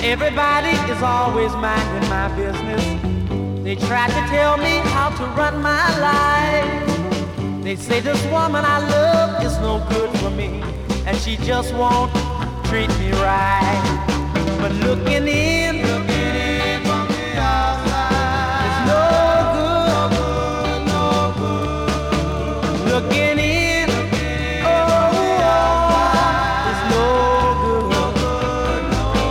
Everybody is always minding my business. They try to tell me how to run my life. They say this woman I love is no good for me, and she just won't treat me right. But looking in from the outside, it's no good, no good. Looking in, it's no good,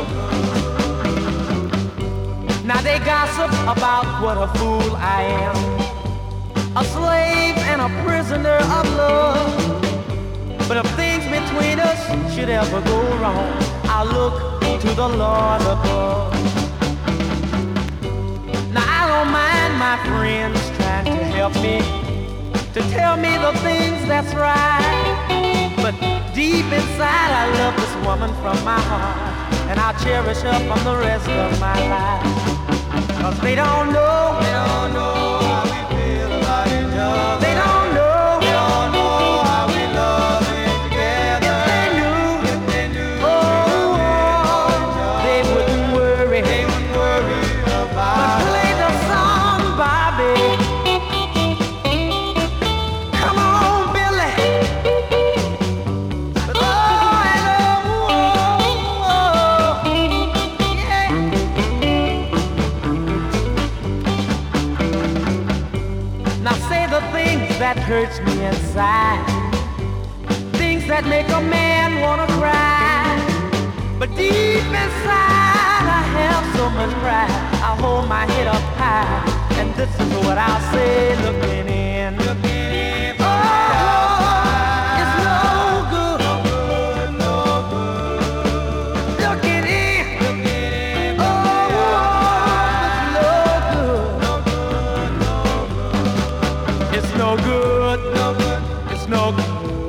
no good. Now they gossip about what a fool I am, a slave and a prisoner of love. But if things between us should ever go wrong, I'll look to the Lord above. Now I don't mind my friends trying to help me, to tell me the things that's right. But deep inside I love this woman from my heart, and I'll cherish her from the rest of my life. Cause they don't know how we feel about each other. They don't know how we love it together. If they knew, they wouldn't worry about it. But play the song, Bobby. Come on, Billy. Now say the things that hurts me inside, things that make a man wanna cry. But deep inside I have so much pride, I hold my head up high, and this is what I'll say looking in. Oh, it's no good, no good. Looking in, oh, it's no good, it's no good.